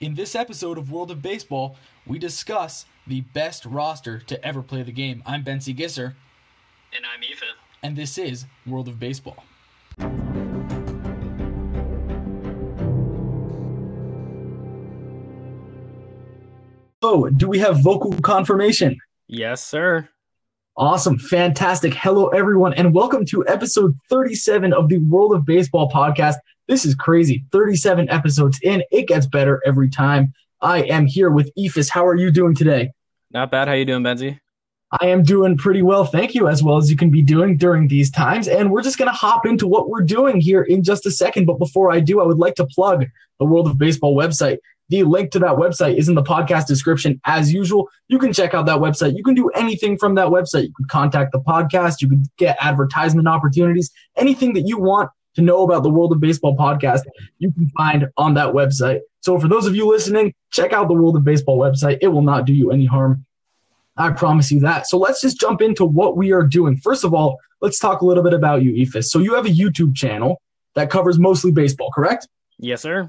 In this episode of World of Baseball, we discuss the best roster to ever play the game. I'm Ben C. Gisser. And I'm Ethan. And this is World of Baseball. So, do we have vocal confirmation? Yes, sir. Awesome. Fantastic. Hello, everyone, and welcome to episode 37 of the World of Baseball podcast. This is crazy. 37 episodes in. It gets better every time. I am here with Ephus. How are you doing today? Not bad. How you doing, Benzie? I am doing pretty well, thank you, as well as you can be doing during these times. And we're just going to hop into what we're doing here in just a second. But before I do, I would like to plug the World of Baseball website. The link to that website is in the podcast description. As usual, you can check out that website. You can do anything from that website. You can contact the podcast. You can get advertisement opportunities. Anything that you want to know about the World of Baseball podcast, you can find on that website. So for those of you listening, check out the World of Baseball website. It will not do you any harm. I promise you that. So let's just jump into what we are doing. First of all, let's talk a little bit about you, Ephus. So you have a YouTube channel that covers mostly baseball, correct? Yes, sir.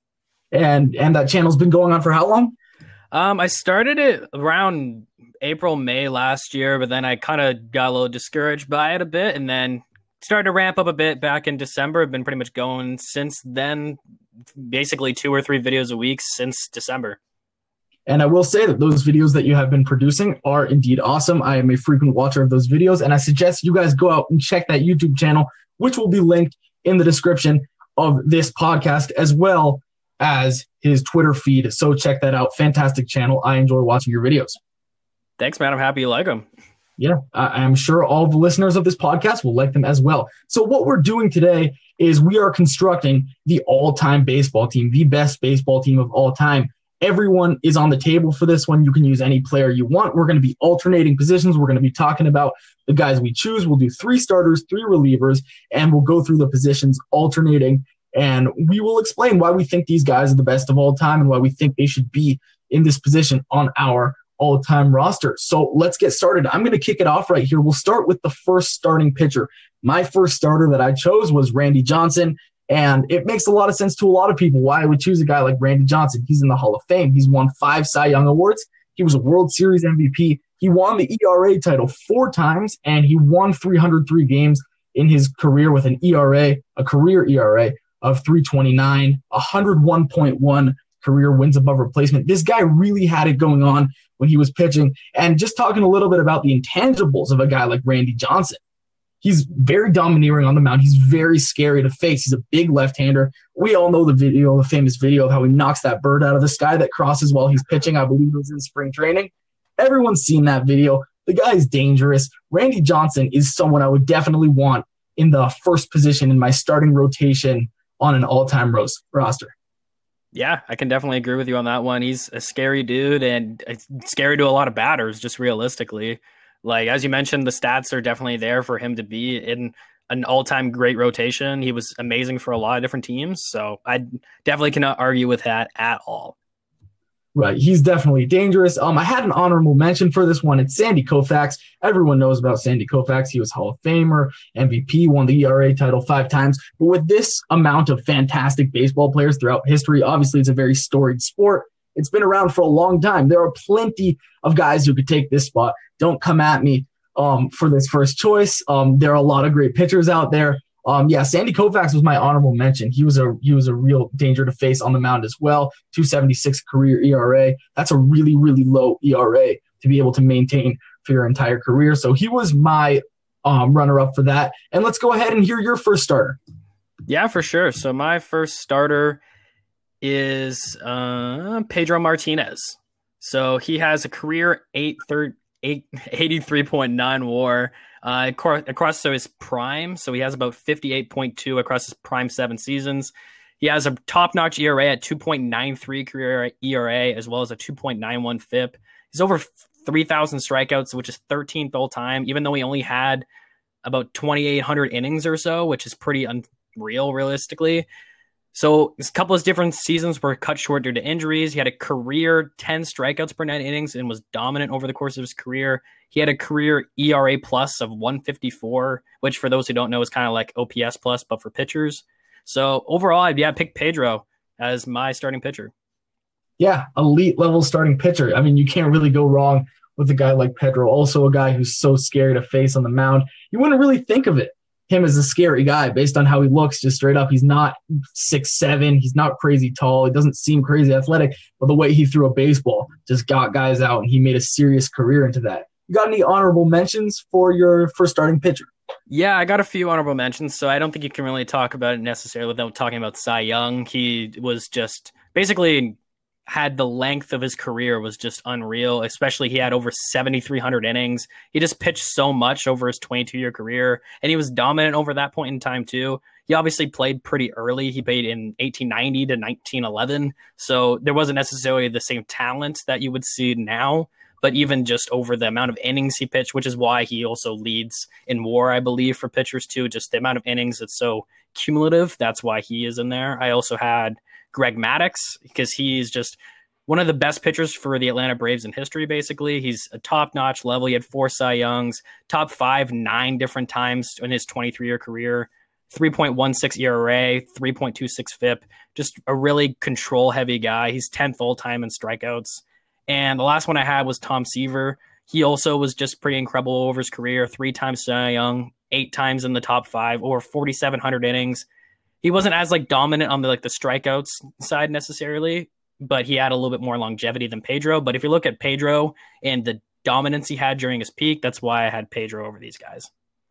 And that channel's been going on for how long? I started it around April, May last year, but then I kind of got a little discouraged by it a bit and then started to ramp up a bit back in December. I've been pretty much going since then, basically 2 or 3 videos a week since December. And I will say that those videos that you have been producing are indeed awesome. I am a frequent watcher of those videos, and I suggest you guys go out and check that YouTube channel, which will be linked in the description of this podcast, as well as his Twitter feed. So check that out. Fantastic channel. I enjoy watching your videos. Thanks, man. I'm happy you like them. Yeah, I'm sure all the listeners of this podcast will like them as well. So what we're doing today is we are constructing the all-time baseball team, the best baseball team of all time. Everyone is on the table for this one. You can use any player you want. We're going to be alternating positions. We're going to be talking about the guys we choose. We'll do 3 starters, 3 relievers, and we'll go through the positions alternating. And we will explain why we think these guys are the best of all time and why we think they should be in this position on our all-time roster. So let's get started. I'm going to kick it off right here. We'll start with the first starting pitcher. My first starter that I chose was Randy Johnson. And it makes a lot of sense to a lot of people why I would choose a guy like Randy Johnson. He's in the Hall of Fame. He's won 5 Cy Young Awards. He was a World Series MVP. He won the ERA title 4 times, and he won 303 games in his career with an ERA, a career ERA of 3.29, 101.1 career wins above replacement. This guy really had it going on when he was pitching. And just talking a little bit about the intangibles of a guy like Randy Johnson. He's very domineering on the mound. He's very scary to face. He's a big left-hander. We all know the famous video of how he knocks that bird out of the sky that crosses while he's pitching. I believe it was in spring training. Everyone's seen that video. The guy is dangerous. Randy Johnson is someone I would definitely want in the first position in my starting rotation on an all-time roster. Yeah, I can definitely agree with you on that one. He's a scary dude and scary to a lot of batters, just realistically. Like, as you mentioned, the stats are definitely there for him to be in an all-time great rotation. He was amazing for a lot of different teams, so I definitely cannot argue with that at all. Right, he's definitely dangerous. I had an honorable mention for this one. It's Sandy Koufax. Everyone knows about Sandy Koufax. He was Hall of Famer, MVP, won the ERA title 5 times. But with this amount of fantastic baseball players throughout history, obviously it's a very storied sport. It's been around for a long time. There are plenty of guys who could take this spot. Don't come at me for this first choice. There are a lot of great pitchers out there. Sandy Koufax was my honorable mention. He was a real danger to face on the mound as well. 2.76 career ERA. That's a really, really low ERA to be able to maintain for your entire career. So he was my runner-up for that. And let's go ahead and hear your first starter. Yeah, for sure. So my first starter is Pedro Martinez. So he has a career 83.9 WAR across his prime. So he has about 58.2 across his prime 7 seasons. He has a top-notch ERA at 2.93 career ERA, as well as a 2.91 FIP. He's over 3,000 strikeouts, which is 13th all-time, even though he only had about 2,800 innings or so, which is pretty unreal, realistically. So a couple of different seasons were cut short due to injuries. He had a career 10 strikeouts per 9 innings and was dominant over the course of his career. He had a career ERA plus of 154, which for those who don't know is kind of like OPS plus, but for pitchers. So overall, I'd pick Pedro as my starting pitcher. Yeah, elite level starting pitcher. I mean, you can't really go wrong with a guy like Pedro. Also a guy who's so scary to face on the mound. You wouldn't really think of him as a scary guy based on how he looks just straight up. He's not 6'7". He's not crazy tall. He doesn't seem crazy athletic, but the way he threw a baseball just got guys out, and he made a serious career into that. You got any honorable mentions for your first starting pitcher? Yeah, I got a few honorable mentions, so I don't think you can really talk about it necessarily without talking about Cy Young. He was just basically had the length of his career was just unreal, especially he had over 7,300 innings. He just pitched so much over his 22-year career, and he was dominant over that point in time too. He obviously played pretty early. He played in 1890 to 1911, so there wasn't necessarily the same talent that you would see now, but even just over the amount of innings he pitched, which is why he also leads in WAR, I believe, for pitchers too, just the amount of innings that's so cumulative. That's why he is in there. I also had Greg Maddux, because he's just one of the best pitchers for the Atlanta Braves in history, basically. He's a top-notch level. He had 4 Cy Youngs, top 5 9 different times in his 23-year career, 3.16 ERA, 3.26 FIP, just a really control-heavy guy. He's 10th all-time in strikeouts. And the last one I had was Tom Seaver. He also was just pretty incredible over his career, 3 times Cy Young, 8 times in the top 5, over 4,700 innings. He wasn't as dominant on the strikeouts side necessarily, but he had a little bit more longevity than Pedro. But if you look at Pedro and the dominance he had during his peak, that's why I had Pedro over these guys.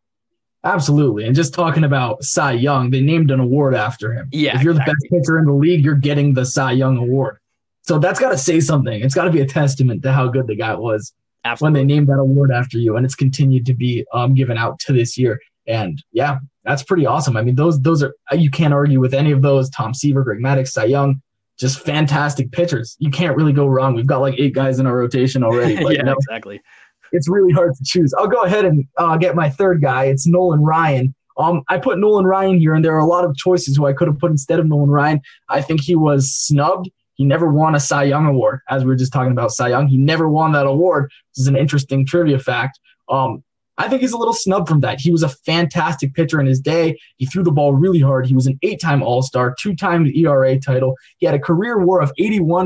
Absolutely. And just talking about Cy Young, they named an award after him. Yeah, if you're the best pitcher in the league, you're getting the Cy Young award. So that's got to say something. It's got to be a testament to how good the guy was. Absolutely. When they named that award after you, and it's continued to be given out to this year. And yeah, that's pretty awesome. I mean, those are, you can't argue with any of those. Tom Seaver, Greg Maddux, Cy Young, just fantastic pitchers. You can't really go wrong. We've got 8 guys in our rotation already. But, yeah, exactly. It's really hard to choose. I'll go ahead and get my third guy. It's Nolan Ryan. I put Nolan Ryan here, and there are a lot of choices who I could have put instead of Nolan Ryan. I think he was snubbed. He never won a Cy Young award, as we were just talking about Cy Young. He never won that award, which is an interesting trivia fact. I think he's a little snubbed from that. He was a fantastic pitcher in his day. He threw the ball really hard. He was an 8-time All-Star, 2-time ERA title. He had a career WAR of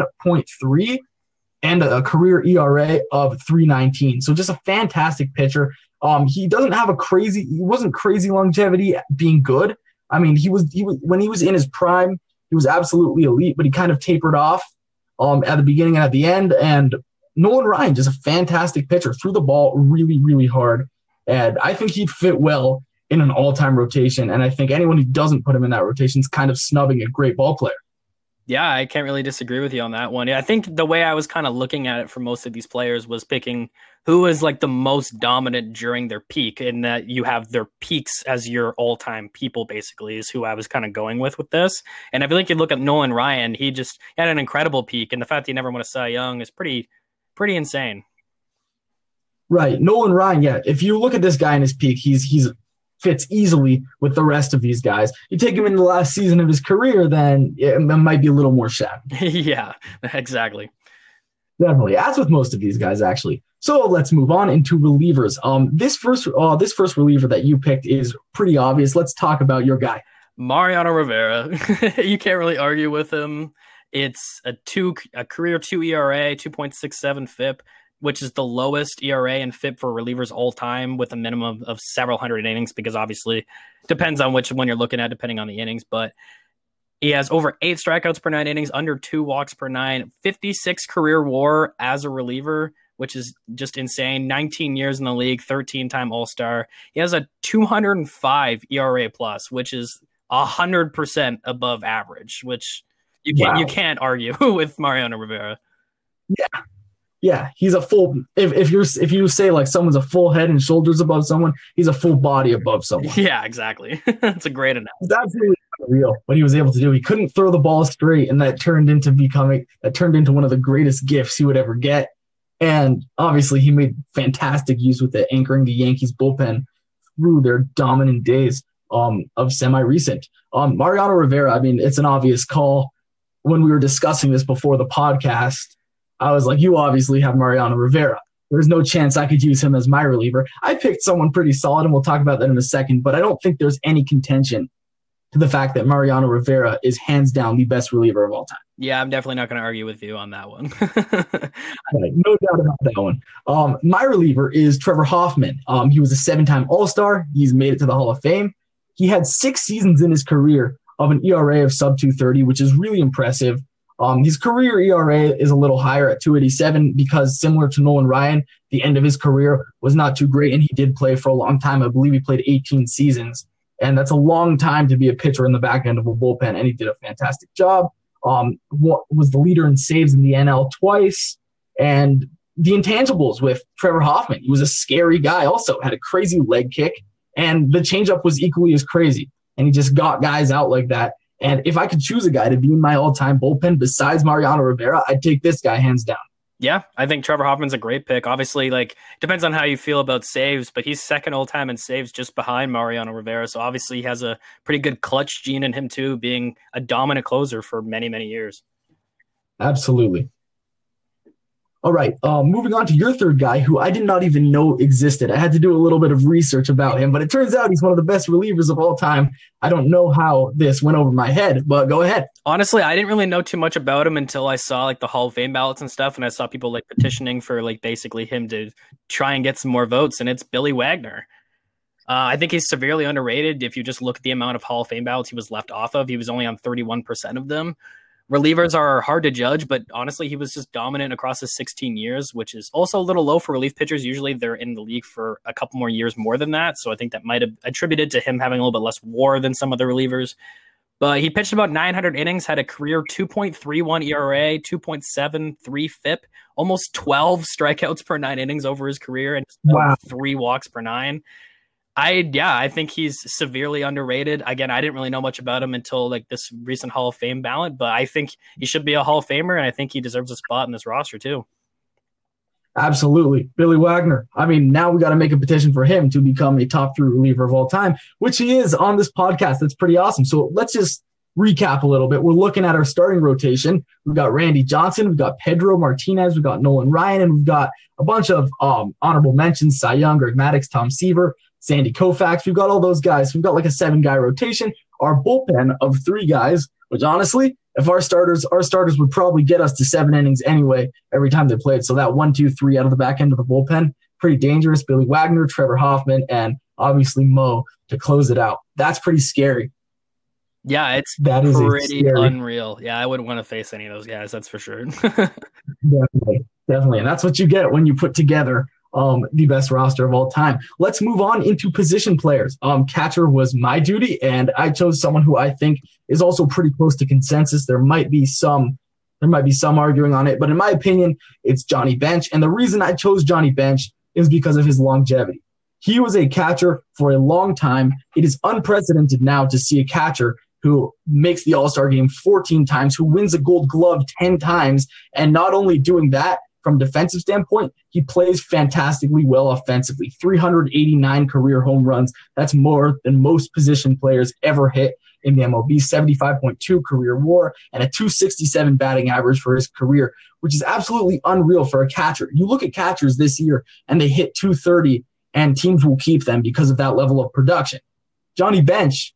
81.3 and a career ERA of 3.19. So just a fantastic pitcher. He doesn't have he wasn't crazy longevity being good. I mean, he was when he was in his prime, he was absolutely elite, but he kind of tapered off at the beginning and at the end. And Nolan Ryan, just a fantastic pitcher, threw the ball really, really hard. And I think he'd fit well in an all-time rotation. And I think anyone who doesn't put him in that rotation is kind of snubbing a great ball player. Yeah, I can't really disagree with you on that one. I think the way I was kind of looking at it for most of these players was picking who is the most dominant during their peak, and that you have their peaks as your all-time people, basically, is who I was kind of going with this. And I feel like you look at Nolan Ryan, he had an incredible peak, and the fact that he never won a Cy Young is pretty insane. Right. Nolan Ryan, yeah. If you look at this guy in his peak, he's fits easily with the rest of these guys. You take him in the last season of his career, then it might be a little more shabby. Yeah, exactly. Definitely. As with most of these guys, actually. So let's move on into relievers. This first reliever that you picked is pretty obvious. Let's talk about your guy. Mariano Rivera. You can't really argue with him. It's a career 2 ERA, 2.67 FIP, which is the lowest ERA and FIP for relievers all time, with a minimum of several hundred innings, because obviously depends on which one you're looking at, depending on the innings. But he has over 8 strikeouts per 9 innings, under 2 walks per 9, 56 career WAR as a reliever, which is just insane. 19 years in the league, 13-time All-Star. He has a 205 ERA plus, which is 100% above average, which you can't argue with Mariano Rivera. Yeah. Yeah, he's a full. If you say someone's a full head and shoulders above someone, he's a full body above someone. Yeah, exactly. That's a great analogy. It's absolutely unreal what he was able to do. He couldn't throw the ball straight, and that turned into one of the greatest gifts he would ever get. And obviously, he made fantastic use with it, anchoring the Yankees bullpen through their dominant days of semi-recent. Mariano Rivera. I mean, it's an obvious call. When we were discussing this before the podcast, I was like, you obviously have Mariano Rivera. There's no chance I could use him as my reliever. I picked someone pretty solid, and we'll talk about that in a second, but I don't think there's any contention to the fact that Mariano Rivera is hands down the best reliever of all time. Yeah, I'm definitely not going to argue with you on that one. Right, no doubt about that one. My reliever is Trevor Hoffman. He was a 7-time All-Star. He's made it to the Hall of Fame. He had 6 seasons in his career of an ERA of sub 230, which is really impressive. His career ERA is a little higher at 287 because, similar to Nolan Ryan, the end of his career was not too great, and he did play for a long time. I believe he played 18 seasons, and that's a long time to be a pitcher in the back end of a bullpen, and he did a fantastic job. Was the leader in saves in the NL twice, and the intangibles with Trevor Hoffman. He was a scary guy also, had a crazy leg kick, and the changeup was equally as crazy, and he just got guys out like that. And if I could choose a guy to be in my all-time bullpen besides Mariano Rivera, I'd take this guy hands down. Yeah, I think Trevor Hoffman's a great pick. Obviously, depends on how you feel about saves, but he's second all-time in saves just behind Mariano Rivera. So obviously he has a pretty good clutch gene in him too, being a dominant closer for many, many years. Absolutely. All right, moving on to your third guy, who I did not even know existed. I had to do a little bit of research about him, but it turns out he's one of the best relievers of all time. I don't know how this went over my head, but go ahead. Honestly, I didn't really know too much about him until I saw the Hall of Fame ballots and stuff, and I saw people petitioning for basically him to try and get some more votes, and it's Billy Wagner. I think he's severely underrated. If you just look at the amount of Hall of Fame ballots he was left off of, he was only on 31% of them. Relievers are hard to judge, but honestly, he was just dominant across his 16 years, which is also a little low for relief pitchers. Usually they're in the league for a couple more years more than that. So I think that might have attributed to him having a little bit less WAR than some other relievers. But he pitched about 900 innings, had a career 2.31 ERA, 2.73 FIP, almost 12 strikeouts per 9 innings over his career, and 3 walks per 9. I think he's severely underrated. Again, I didn't really know much about him until this recent Hall of Fame ballot, but I think he should be a Hall of Famer, and I think he deserves a spot in this roster too. Absolutely. Billy Wagner. I mean, now we got to make a petition for him to become a top 3 reliever of all time, which he is on this podcast. That's pretty awesome. So let's just recap a little bit. We're looking at our starting rotation. We've got Randy Johnson, we've got Pedro Martinez, we've got Nolan Ryan, and we've got a bunch of honorable mentions: Cy Young, Greg Maddux, Tom Seaver, Sandy Koufax. We've got all those guys. We've got a 7-guy rotation. Our bullpen of 3 guys, which honestly, if our starters would probably get us to 7 innings anyway every time they played. So that 1, 2, 3 out of the back end of the bullpen, pretty dangerous. Billy Wagner, Trevor Hoffman, and obviously Mo to close it out. That's pretty scary. Yeah, it's pretty unreal. Yeah, I wouldn't want to face any of those guys. That's for sure. Definitely. And that's what you get when you put together the best roster of all time. Let's move on into position players. Catcher was my duty, and I chose someone who I think is also pretty close to consensus. There might be some arguing on it, but in my opinion, it's Johnny Bench. And the reason I chose Johnny Bench is because of his longevity. He was a catcher for a long time. It is unprecedented now to see a catcher who makes the All-Star game 14 times, who wins a Gold Glove 10 times, and not only doing that, from a defensive standpoint, he plays fantastically well offensively. 389 career home runs. That's more than most position players ever hit in the MLB. 75.2 career WAR and a 267 batting average for his career, which is absolutely unreal for a catcher. You look at catchers this year and they hit 230 and teams will keep them because of that level of production. Johnny Bench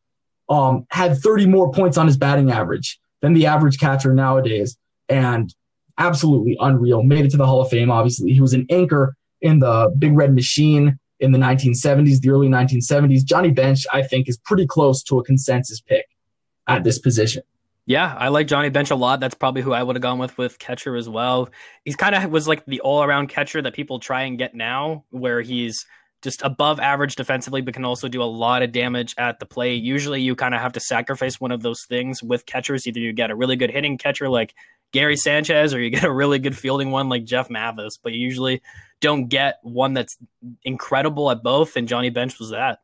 had 30 more points on his batting average than the average catcher nowadays, and absolutely unreal. Made it to the Hall of Fame, obviously. He was an anchor in the Big Red Machine in the 1970s, the early 1970s. Johnny Bench, I think, is pretty close to a consensus pick at this position. Yeah, I like Johnny Bench a lot. That's probably who I would have gone with catcher as well. He's kind of was the all-around catcher that people try and get now, where he's just above average defensively, but can also do a lot of damage at the plate. Usually you kind of have to sacrifice one of those things with catchers. Either you get a really good hitting catcher like Gary Sanchez, or you get a really good fielding one like Jeff Mathis, but you usually don't get one that's incredible at both, and Johnny Bench was that.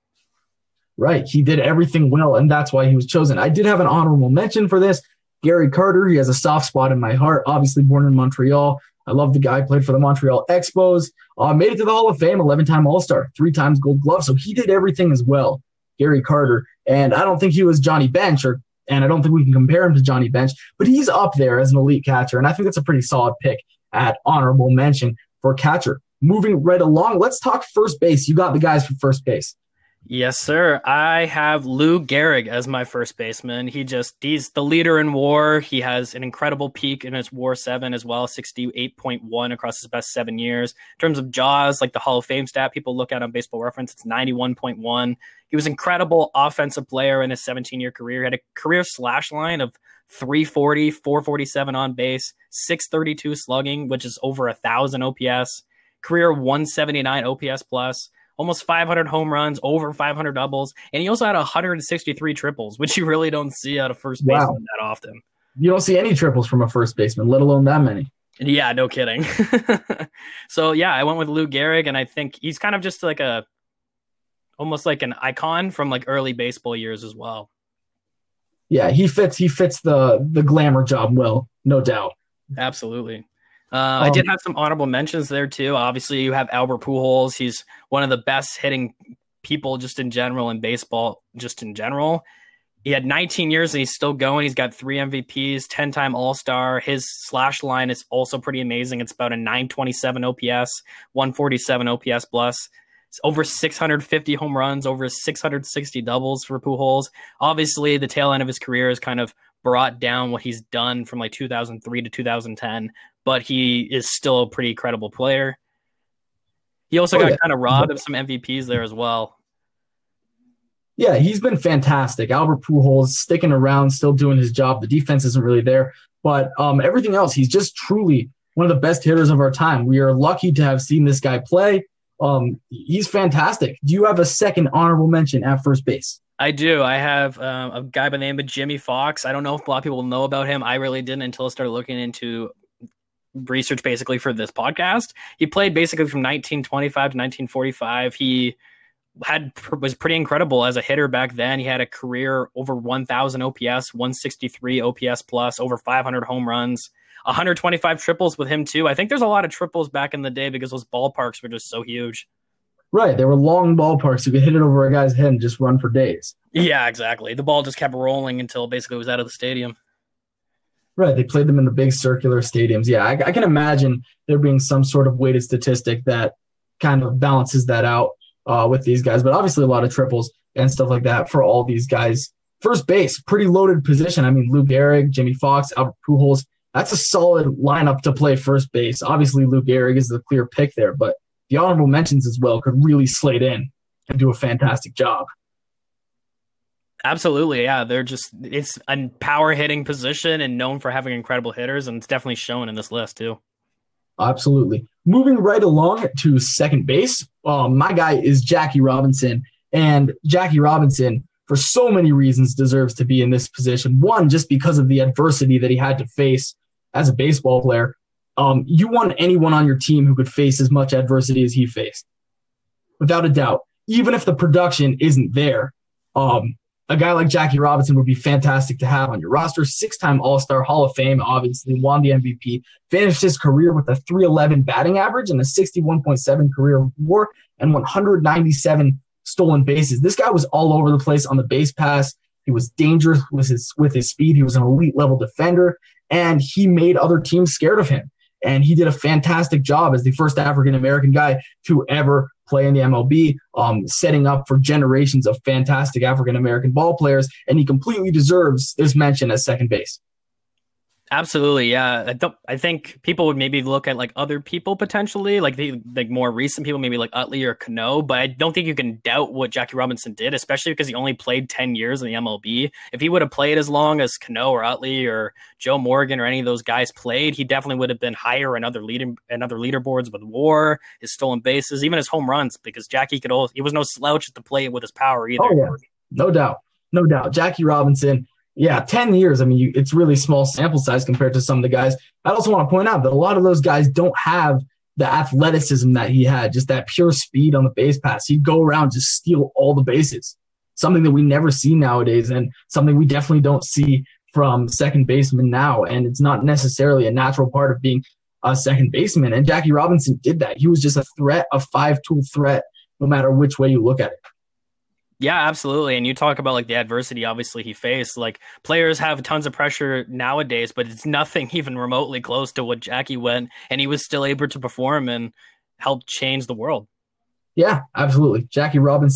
Right. He did everything well, and that's why he was chosen. I did have an honorable mention for this. Gary Carter, he has a soft spot in my heart, obviously born in Montreal. I love the guy, played for the Montreal Expos, made it to the Hall of Fame, 11-time All-Star, 3 times Gold Glove, so he did everything as well, Gary Carter. And I don't think he was Johnny Bench, and I don't think we can compare him to Johnny Bench, but he's up there as an elite catcher, and I think that's a pretty solid pick at honorable mention for catcher. Moving right along, let's talk first base. You got the guys for first base. Yes, sir. I have Lou Gehrig as my first baseman. He's the leader in WAR. He has an incredible peak in his WAR 7 as well, 68.1 across his best 7 years. In terms of JAWS, like the Hall of Fame stat people look at on Baseball Reference, it's 91.1. He was an incredible offensive player in his 17-year career. He had a career slash line of 340, 447 on base, 632 slugging, which is over 1,000 OPS, career 179 OPS plus, almost 500 home runs, over 500 doubles, and he also had 163 triples, which you really don't see out of first baseman that often. You don't see any triples from a first baseman, let alone that many. Yeah, no kidding. So yeah, I went with Lou Gehrig, and I think he's kind of just like almost like an icon from like early baseball years as well. Yeah, he fits the glamour job well, no doubt. Absolutely. I did have some honorable mentions there too. Obviously, you have Albert Pujols. He's one of the best hitting people just in general in baseball, just in general. He had 19 years and he's still going. He's got 3 MVPs, 10-time All-Star. His slash line is also pretty amazing. It's about a 927 OPS, 147 OPS plus. It's over 650 home runs, over 660 doubles for Pujols. Obviously, the tail end of his career has kind of brought down what he's done from like 2003 to 2010, but he is still a pretty credible player. He also got kind of robbed of some MVPs there as well. Yeah, he's been fantastic. Albert Pujols sticking around, still doing his job. The defense isn't really there, but everything else, he's just truly one of the best hitters of our time. We are lucky to have seen this guy play. He's fantastic. Do you have a second honorable mention at first base? I do. I have a guy by the name of Jimmy Fox. I don't know if a lot of people know about him. I really didn't until I started looking into research basically for this podcast. He played basically from 1925 to 1945. He was pretty incredible as a hitter back then. He had a career over 1,000 OPS, 163 OPS plus, over 500 home runs, 125 triples with him too. I think there's a lot of triples back in the day because those ballparks were just so huge. Right. They were long ballparks. You could hit it over a guy's head and just run for days. Yeah, exactly. The ball just kept rolling until basically it was out of the stadium. Right. They played them in the big circular stadiums. Yeah, I can imagine there being some sort of weighted statistic that kind of balances that out with these guys. But obviously a lot of triples and stuff like that for all these guys. First base, pretty loaded position. I mean, Lou Gehrig, Jimmy Fox, Albert Pujols. That's a solid lineup to play first base. Obviously, Lou Gehrig is the clear pick there, but the honorable mentions as well could really slate in and do a fantastic job. Absolutely, yeah. It's a power hitting position and known for having incredible hitters, and it's definitely shown in this list too. Absolutely. Moving right along to second base, my guy is Jackie Robinson, and Jackie Robinson, for so many reasons, deserves to be in this position. One, just because of the adversity that he had to face as a baseball player. You want anyone on your team who could face as much adversity as he faced, without a doubt. Even if the production isn't there, a guy like Jackie Robinson would be fantastic to have on your roster. 6-time All-Star, Hall of Fame, obviously, won the MVP, finished his career with a .311 batting average and a 61.7 career WAR and 197 stolen bases. This guy was all over the place on the base pass. He was dangerous with his speed. He was an elite-level defender, and he made other teams scared of him. And he did a fantastic job as the first African-American guy to ever play in the MLB, setting up for generations of fantastic African-American ball players, and he completely deserves this mention at second base. Absolutely, yeah. I think people would maybe look at like other people potentially, like more recent people, maybe like Utley or Cano, but I don't think you can doubt what Jackie Robinson did, especially because he only played 10 years in the MLB. If he would have played as long as Cano or Utley or Joe Morgan or any of those guys played, he definitely would have been higher in other leaderboards with WAR, his stolen bases, even his home runs, because Jackie he was no slouch at the plate with his power either. Oh yeah, no doubt. Jackie Robinson. Yeah, 10 years. I mean, it's really small sample size compared to some of the guys. I also want to point out that a lot of those guys don't have the athleticism that he had, just that pure speed on the base pass. He'd go around, just steal all the bases, something that we never see nowadays and something we definitely don't see from second baseman now. And it's not necessarily a natural part of being a second baseman. And Jackie Robinson did that. He was just a threat, a 5-tool threat, no matter which way you look at it. Yeah, absolutely. And you talk about like the adversity, obviously he faced, like players have tons of pressure nowadays, but it's nothing even remotely close to what Jackie went, and he was still able to perform and help change the world. Yeah, absolutely. Jackie Robinson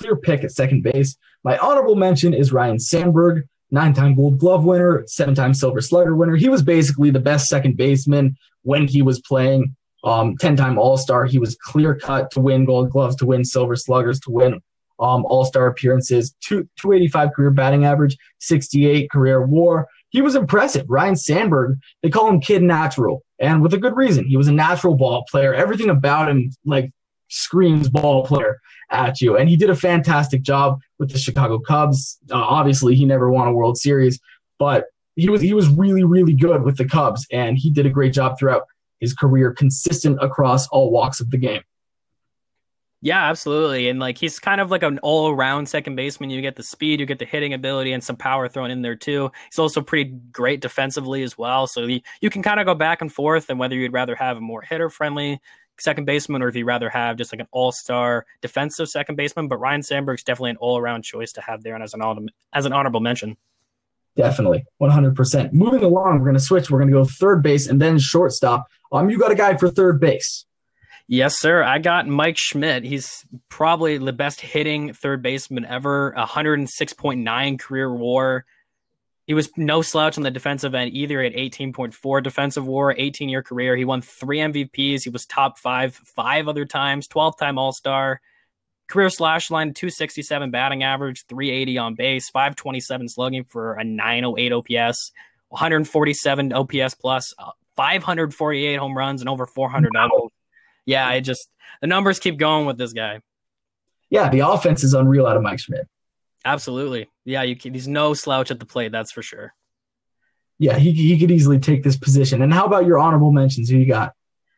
clear pick at second base. My honorable mention is Ryne Sandberg, 9-time Gold Glove winner, 7-time Silver Slugger winner. He was basically the best second baseman when he was playing. 10-time All-Star. He was clear-cut to win Gold Gloves, to win Silver Sluggers, to win All-Star appearances, 285 career batting average, 68 career WAR. He was impressive. Ryne Sandberg, they call him Kid Natural, and with a good reason. He was a natural ball player. Everything about him screams ball player at you, and he did a fantastic job with the Chicago Cubs. Obviously, he never won a World Series, but he was really, really good with the Cubs, and he did a great job throughout his career, consistent across all walks of the game. Yeah, absolutely. And he's kind of like an all-around second baseman. You get the speed, you get the hitting ability, and some power thrown in there too. He's also pretty great defensively as well. So you can kind of go back and forth, and whether you'd rather have a more hitter-friendly second baseman or if you'd rather have just an all-star defensive second baseman. But Ryne Sandberg's definitely an all-around choice to have there and as an honorable mention. Definitely, 100%. Moving along, we're going to switch. We're going to go third base and then shortstop. You got a guy for third base. Yes, sir. I got Mike Schmidt. He's probably the best hitting third baseman ever, 106.9 career WAR. He was no slouch on the defensive end either at 18.4 defensive WAR, 18-year career. He won 3 MVPs. He was top 5 other times, 12-time All-Star. Career slash line, 267 batting average, 380 on base, 527 slugging for a 908 OPS, 147 OPS plus, 548 home runs, and over 400 doubles. Yeah, the numbers keep going with this guy. Yeah, the offense is unreal out of Mike Schmidt. Absolutely. Yeah, he's no slouch at the plate, that's for sure. Yeah, he could easily take this position. And how about your honorable mentions? Who you got?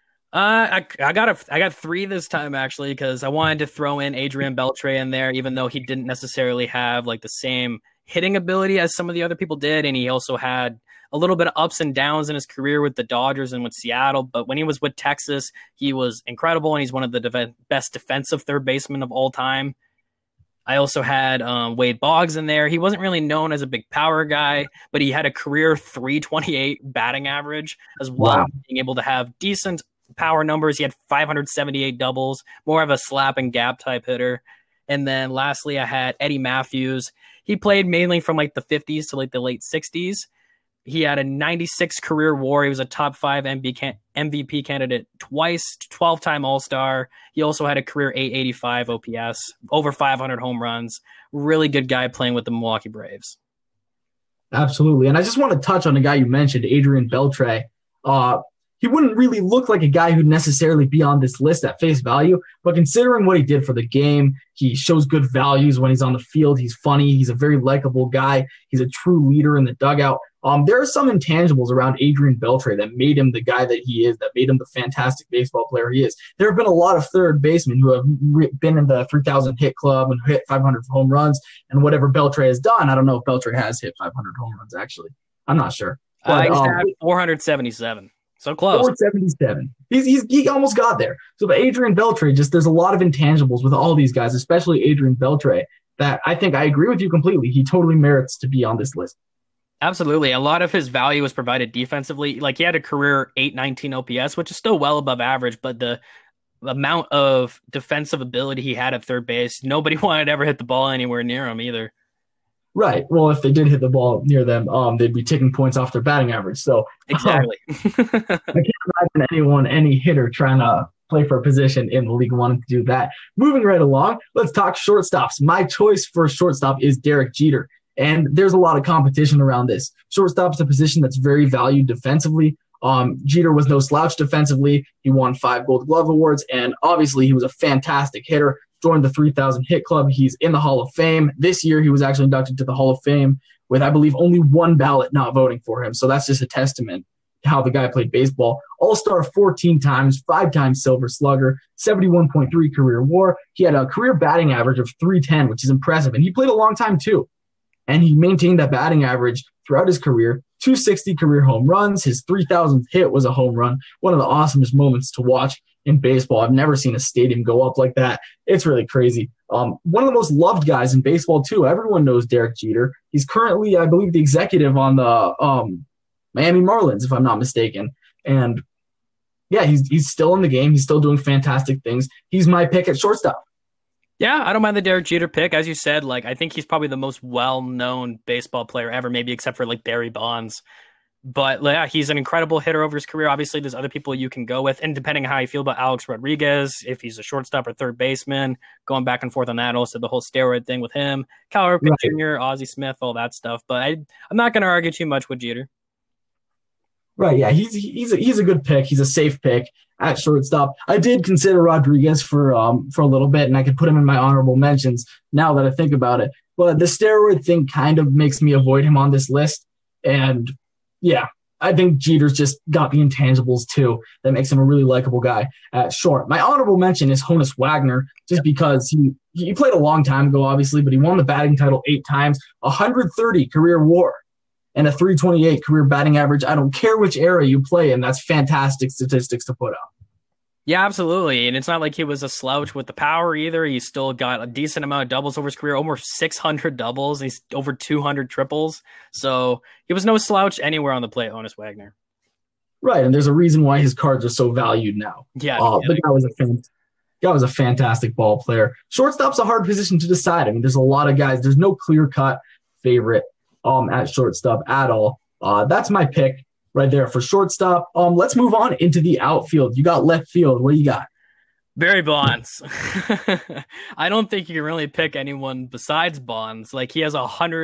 I got 3 this time actually, because I wanted to throw in Adrian Beltre in there, even though he didn't necessarily have the same hitting ability as some of the other people did, and he also had a little bit of ups and downs in his career with the Dodgers and with Seattle. But when he was with Texas, he was incredible, and he's one of the best defensive third basemen of all time. I also had Wade Boggs in there. He wasn't really known as a big power guy, but he had a career 328 batting average as well, wow. Being able to have decent power numbers. He had 578 doubles, more of a slap and gap type hitter. And then lastly, I had Eddie Matthews. He played mainly from the 50s to the late 60s. He had a 96 career WAR. He was a top 5 MVP candidate twice, 12-time All-Star. He also had a career 885 OPS, over 500 home runs. Really good guy playing with the Milwaukee Braves. Absolutely. And I just want to touch on the guy you mentioned, Adrian Beltre. He wouldn't really look like a guy who'd necessarily be on this list at face value, but considering what he did for the game, he shows good values when he's on the field. He's funny. He's a very likable guy. He's a true leader in the dugout. There are some intangibles around Adrian Beltre that made him the guy that he is, that made him the fantastic baseball player he is. There have been a lot of third basemen who have been in the 3,000 hit club and hit 500 home runs, and whatever Beltre has done, I don't know if Beltre has hit 500 home runs, actually. I'm not sure. But, he's had 477. So close. 477. He almost got there. So the Adrian Beltre, there's a lot of intangibles with all these guys, especially Adrian Beltre, that I think I agree with you completely. He totally merits to be on this list. Absolutely. A lot of his value was provided defensively. He had a career 819 OPS, which is still well above average, but the amount of defensive ability he had at third base, nobody wanted to ever hit the ball anywhere near him either. Right. Well, if they did hit the ball near them, they'd be taking points off their batting average. So exactly. I can't imagine any hitter trying to play for a position in the league wanting to do that. Moving right along, let's talk shortstops. My choice for shortstop is Derek Jeter. And there's a lot of competition around this. Shortstop is a position that's very valued defensively. Jeter was no slouch defensively. He won 5 Gold Glove awards, and obviously he was a fantastic hitter. Joined the 3,000 hit club. He's in the Hall of Fame. This year he was actually inducted to the Hall of Fame with, I believe, only 1 ballot not voting for him. So that's just a testament to how the guy played baseball. All-Star 14 times, 5 times Silver Slugger, 71.3 career WAR. He had a career batting average of 310, which is impressive. And he played a long time too. And he maintained that batting average throughout his career. 260 career home runs. His 3,000th hit was a home run. One of the awesomest moments to watch in baseball. I've never seen a stadium go up like that. It's really crazy. One of the most loved guys in baseball, too. Everyone knows Derek Jeter. He's currently, I believe, the executive on the Miami Marlins, if I'm not mistaken. And, yeah, he's still in the game. He's still doing fantastic things. He's my pick at shortstop. Yeah, I don't mind the Derek Jeter pick. As you said, like I think he's probably the most well-known baseball player ever, maybe except for like Barry Bonds. But yeah, he's an incredible hitter over his career. Obviously, there's other people you can go with, and depending on how you feel about Alex Rodriguez, if he's a shortstop or third baseman, going back and forth on that. Also, the whole steroid thing with him, Cal Ripken Right. Jr., Ozzie Smith, all that stuff. But I'm not going to argue too much with Jeter. Right, yeah, he's a good pick. He's a safe pick at shortstop. I did consider Rodriguez for a little bit, and I could put him in my honorable mentions now that I think about it. But the steroid thing kind of makes me avoid him on this list. And yeah, I think Jeter's just got the intangibles too that makes him a really likable guy at short. My honorable mention is Honus Wagner, just because he played a long time ago, obviously, but he won the batting title 8 times, 130 career WAR, and a 328 career batting average. I don't care which era you play in. That's fantastic statistics to put up. Yeah, absolutely. And it's not like he was a slouch with the power either. He still got a decent amount of doubles over his career, almost 600 doubles. He's over 200 triples. So he was no slouch anywhere on the plate, Honus Wagner. Right, and there's a reason why his cards are so valued now. Yeah. The guy was a fantastic ball player. Shortstop's a hard position to decide. I mean, there's a lot of guys. There's no clear-cut favorite at shortstop at all. That's my pick right there for shortstop. Let's move on into the outfield. You got left field. What do you got? Barry Bonds. I don't think you can really pick anyone besides Bonds. Like, he has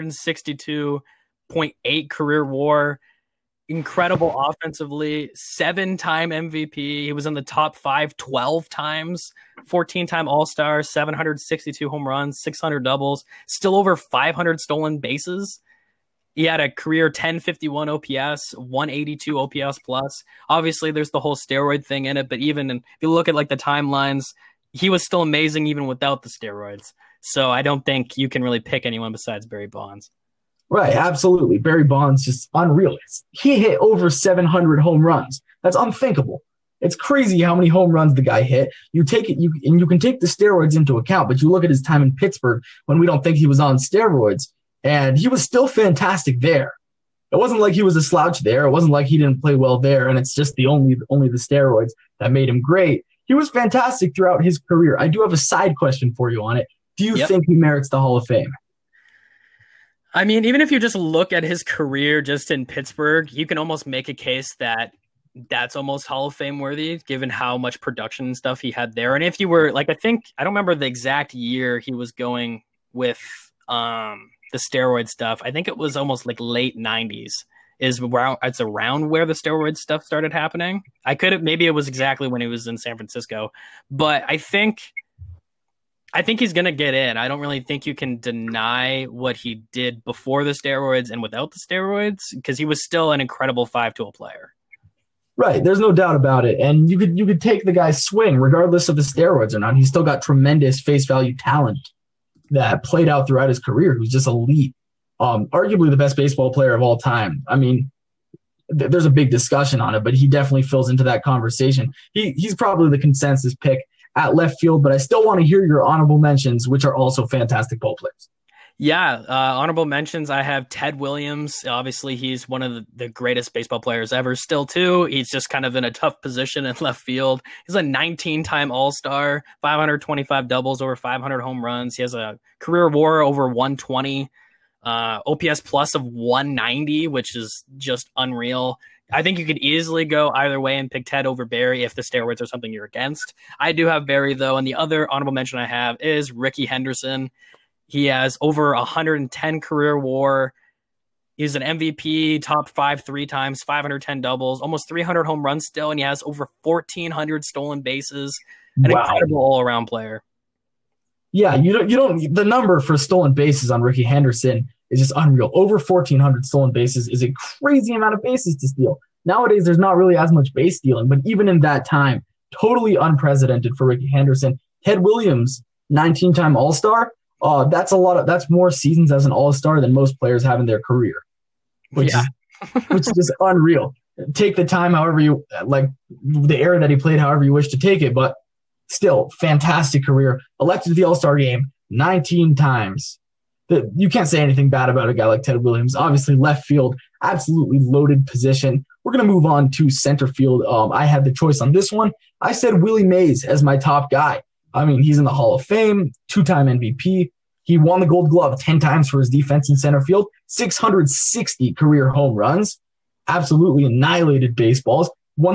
162.8 career WAR, incredible offensively, 7-time MVP. He was in the top 5 12 times, 14-time All-Star, 762 home runs, 600 doubles, still over 500 stolen bases. He had a career 1051 OPS, 182 OPS plus. Obviously, there's the whole steroid thing in it, but even if you look at like the timelines, he was still amazing even without the steroids. So I don't think you can really pick anyone besides Barry Bonds. Right, absolutely. Barry Bonds just unreal. He hit over 700 home runs. That's unthinkable. It's crazy how many home runs the guy hit. You take it, and you can take the steroids into account, but you look at his time in Pittsburgh when we don't think he was on steroids, and he was still fantastic there. It wasn't like he was a slouch there. It wasn't like he didn't play well there, and it's just only the steroids that made him great. He was fantastic throughout his career. I do have a side question for you on it. Do you think he merits the Hall of Fame? I mean, even if you just look at his career just in Pittsburgh, you can almost make a case that that's almost Hall of Fame worthy, given how much production and stuff he had there. And if you were like, I don't remember the exact year he was going with the steroid stuff. I think it was almost like late 90s it's around where the steroid stuff started happening. Maybe it was exactly when he was in San Francisco, but I think he's going to get in. I don't really think you can deny what he did before the steroids and without the steroids, because he was still an incredible 5-tool player. Right. There's no doubt about it. And you could take the guy's swing regardless of the steroids or not. He's still got tremendous face value talent that played out throughout his career. He was just elite. Arguably the best baseball player of all time. I mean, there's a big discussion on it, but he definitely fills into that conversation. He's probably the consensus pick at left field, but I still want to hear your honorable mentions, which are also fantastic ball players. Yeah, honorable mentions. I have Ted Williams. Obviously, he's one of the greatest baseball players ever still, too. He's just kind of in a tough position in left field. He's a 19-time All-Star, 525 doubles, over 500 home runs. He has a career WAR over 120, OPS plus of 190, which is just unreal. I think you could easily go either way and pick Ted over Barry if the steroids are something you're against. I do have Barry, though, and the other honorable mention I have is Rickey Henderson. He has over 110 career WAR. He's an MVP, top 5 3 times, 510 doubles, almost 300 home runs still, and he has over 1,400 stolen bases. An incredible all-around player. Yeah, you don't. The number for stolen bases on Rickey Henderson is just unreal. Over 1,400 stolen bases is a crazy amount of bases to steal. Nowadays, there's not really as much base stealing, but even in that time, totally unprecedented for Rickey Henderson. Ted Williams, 19-time All-Star. That's more seasons as an All-Star than most players have in their career, which is just unreal. Take the time however you like, the era that he played however you wish to take it, but still fantastic career. Elected to the All-Star game 19 times. You can't say anything bad about a guy like Ted Williams. Obviously, left field, absolutely loaded position. We're going to move on to center field. I had the choice on this one. I said Willie Mays as my top guy. I mean, he's in the Hall of Fame, 2-time MVP. He won the Gold Glove 10 times for his defense in center field, 660 career home runs, absolutely annihilated baseballs,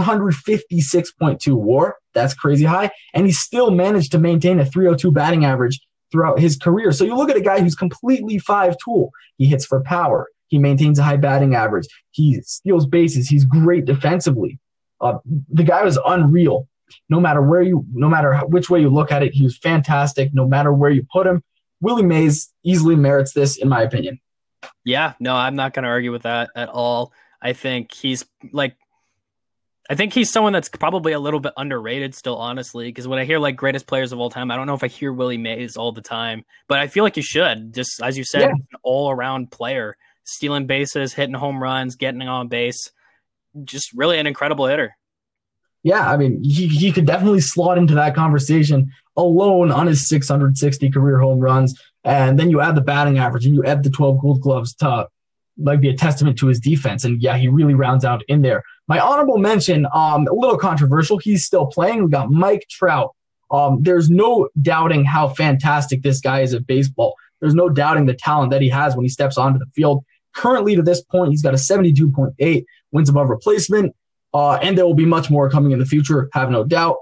156.2 WAR. That's crazy high. And he still managed to maintain a 302 batting average throughout his career. So you look at a guy who's completely five-tool. He hits for power. He maintains a high batting average. He steals bases. He's great defensively. The guy was unreal. No matter which way you look at it, he was fantastic. No matter where you put him, Willie Mays easily merits this, in my opinion. Yeah, no, I'm not going to argue with that at all. I think he's someone that's probably a little bit underrated still, honestly, because when I hear like greatest players of all time, I don't know if I hear Willie Mays all the time, but I feel like you should. Just as you said, yeah. An all-around player, stealing bases, hitting home runs, getting on base, just really an incredible hitter. Yeah, I mean, he could definitely slot into that conversation alone on his 660 career home runs, and then you add the batting average and you add the 12 Gold Gloves to like be a testament to his defense, and yeah, he really rounds out in there. My honorable mention, a little controversial. He's still playing. We got Mike Trout. There's no doubting how fantastic this guy is at baseball. There's no doubting the talent that he has when he steps onto the field. Currently, to this point, he's got a 72.8 wins above replacement. And there will be much more coming in the future, have no doubt.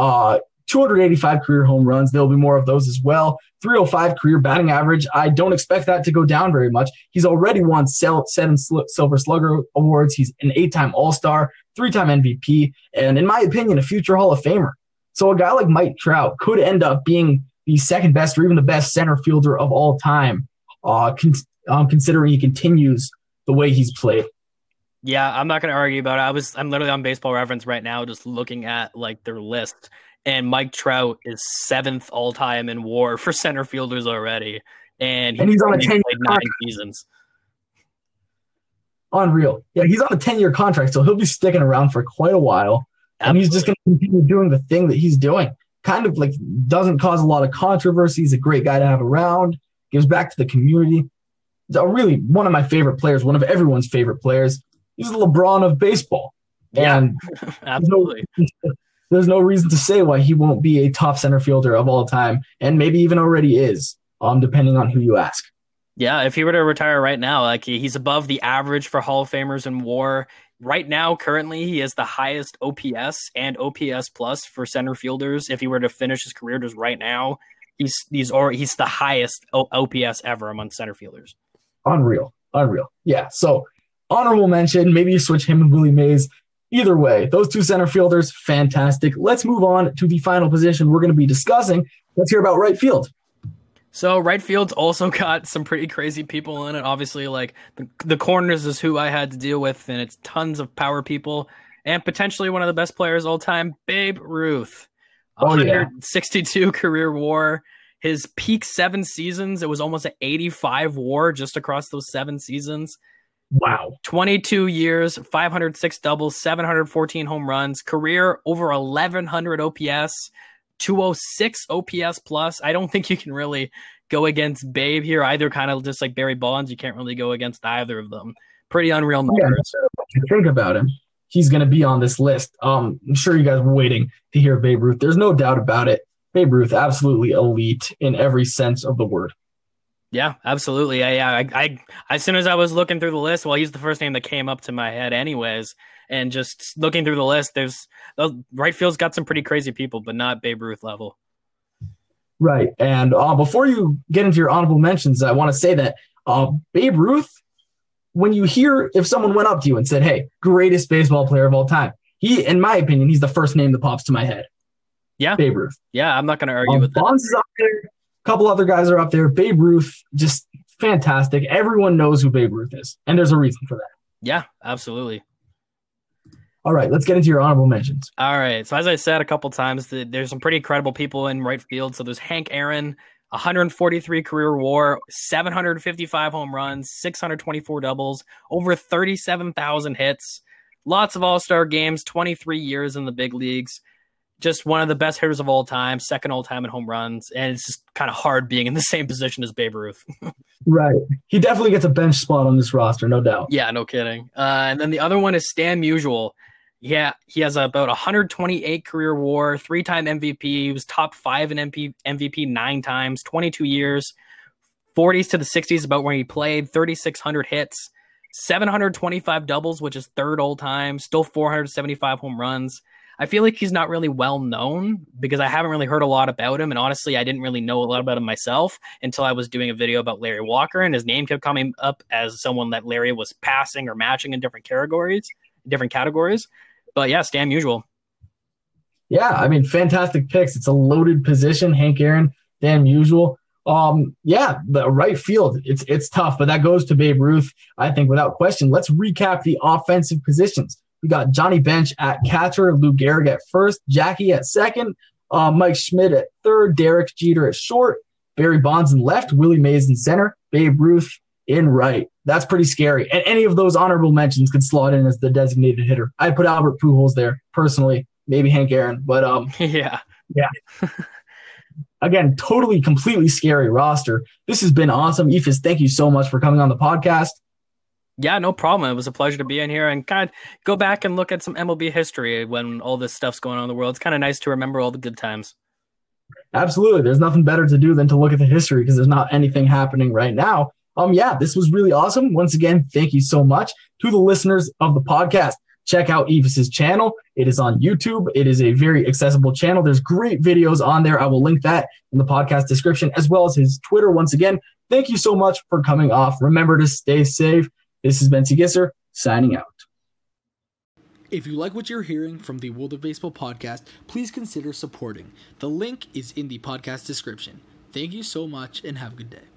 285 career home runs. There will be more of those as well. 305 career batting average. I don't expect that to go down very much. He's already won 7 Silver Slugger awards. He's an 8-time All-Star, 3-time MVP, and in my opinion, a future Hall of Famer. So a guy like Mike Trout could end up being the second best or even the best center fielder of all time, considering he continues the way he's played. Yeah, I'm not going to argue about it. I'm literally on Baseball Reference right now just looking at like their list, and Mike Trout is 7th all-time in WAR for center fielders already, and he's on a 10-year played 9 seasons. Unreal. Yeah, he's on a 10-year contract, so he'll be sticking around for quite a while, and he's just going to continue doing the thing that he's doing. Kind of like doesn't cause a lot of controversy. He's a great guy to have around, gives back to the community. He's really one of my favorite players, one of everyone's favorite players. He's the LeBron of baseball. And yeah, absolutely. There's no reason to say why he won't be a top center fielder of all time, and maybe even already is, depending on who you ask. Yeah, if he were to retire right now, like he's above the average for Hall of Famers in WAR. Right now, currently, he has the highest OPS and OPS plus for center fielders. If he were to finish his career just right now, he's the highest OPS ever among center fielders. Unreal. Yeah, so honorable mention, maybe you switch him and Willie Mays. Either way, those two center fielders, fantastic. Let's move on to the final position we're going to be discussing. Let's hear about right field. So right field's also got some pretty crazy people in it. Obviously, like the corners is who I had to deal with, and it's tons of power people, and potentially one of the best players all time, Babe Ruth. 162 career WAR. His peak 7 seasons, it was almost an 85 WAR just across those 7 seasons. Wow. 22 years, 506 doubles, 714 home runs, career over 1,100 OPS, 206 OPS plus. I don't think you can really go against Babe here either, kind of just like Barry Bonds. You can't really go against either of them. Pretty unreal numbers. Yeah, think about him. He's going to be on this list. I'm sure you guys were waiting to hear Babe Ruth. There's no doubt about it. Babe Ruth, absolutely elite in every sense of the word. Yeah, absolutely. I as soon as I was looking through the list, well, he's the first name that came up to my head anyways. And just looking through the list, there's right field's got some pretty crazy people, but not Babe Ruth level. Right. And before you get into your honorable mentions, I want to say that Babe Ruth, when you hear if someone went up to you and said, hey, greatest baseball player of all time, he, in my opinion, he's the first name that pops to my head. Yeah. Babe Ruth. Yeah, I'm not going to argue with that. Bonds is up there. A couple other guys are up there. Babe Ruth, just fantastic. Everyone knows who Babe Ruth is, and there's a reason for that. Yeah, absolutely. All right, let's get into your honorable mentions. All right, so as I said a couple times, there's some pretty incredible people in right field. So there's Hank Aaron, 143 career WAR, 755 home runs, 624 doubles, over 37,000 hits, lots of all-star games, 23 years in the big leagues. Just one of the best hitters of all time, second all-time in home runs, and it's just kind of hard being in the same position as Babe Ruth. Right. He definitely gets a bench spot on this roster, no doubt. Yeah, no kidding. And then the other one is Stan Musial. Yeah, he has about 128 career WAR, 3-time MVP. He was top 5 in MVP 9 times, 22 years, 40s to the 60s about where he played, 3,600 hits, 725 doubles, which is third all time, still 475 home runs. I feel like he's not really well known because I haven't really heard a lot about him. And honestly, I didn't really know a lot about him myself until I was doing a video about Larry Walker, and his name kept coming up as someone that Larry was passing or matching in different categories. But yeah, Stan Musial. Yeah, I mean, fantastic picks. It's a loaded position. Hank Aaron, Stan Musial. Yeah, the right field. It's tough, but that goes to Babe Ruth, I think, without question. Let's recap the offensive positions. We got Johnny Bench at catcher, Lou Gehrig at first, Jackie at second, Mike Schmidt at third, Derek Jeter at short, Barry Bonds in left, Willie Mays in center, Babe Ruth in right. That's pretty scary. And any of those honorable mentions could slot in as the designated hitter. I'd put Albert Pujols there personally, maybe Hank Aaron, but yeah. Again, totally, completely scary roster. This has been awesome. Eephus, thank you so much for coming on the podcast. Yeah, no problem. It was a pleasure to be in here and kind of go back and look at some MLB history when all this stuff's going on in the world. It's kind of nice to remember all the good times. Absolutely. There's nothing better to do than to look at the history because there's not anything happening right now. Yeah, this was really awesome. Once again, thank you so much to the listeners of the podcast. Check out Eephus's channel. It is on YouTube. It is a very accessible channel. There's great videos on there. I will link that in the podcast description, as well as his Twitter. Once again, thank you so much for coming off. Remember to stay safe. This is Ben Gisser signing out. If you like what you're hearing from the World of Baseball podcast, please consider supporting. The link is in the podcast description. Thank you so much and have a good day.